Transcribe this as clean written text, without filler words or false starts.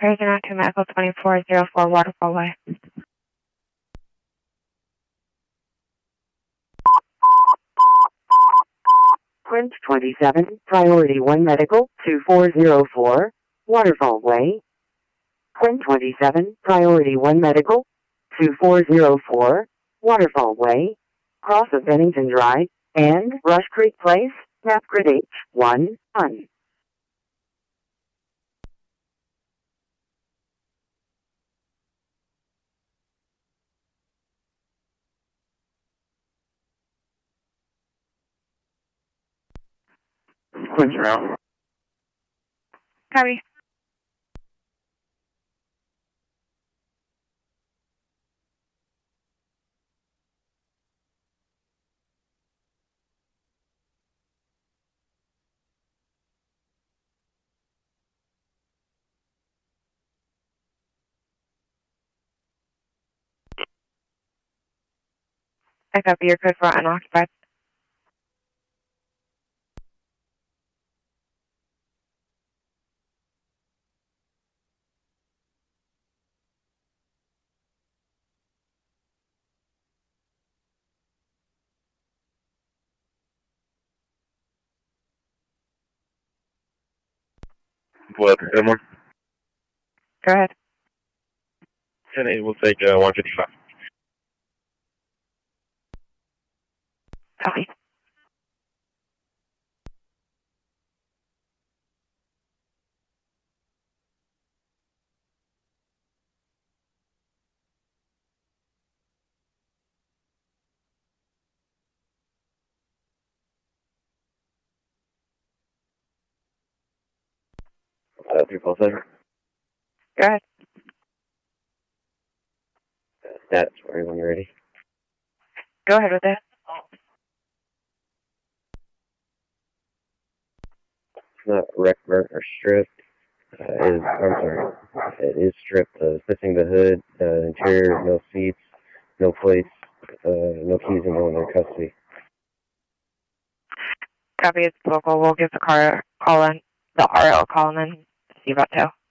Crazy Not to Medical 2404 Waterfall Way. Quint 27, Priority 1 Medical 2404, Waterfall Way. Quint 27, Priority 1 Medical 2404, Waterfall Way, cross of Bennington Drive, and Rush Creek Place, Napgrid H1, un. Quint's around. Copy. I copy your code for unoccupied. What, Edmore? Go ahead. 10-8, we'll take 155. Copy. Three center. Go ahead. Status for you when you're ready. Go ahead with it. It's not wrecked, burnt, or stripped. It is stripped. Missing the hood, interior, no seats, no plates, no keys, and no one in custody. Copy. It's local. We'll give the car call in, the RO call in, and see about tow.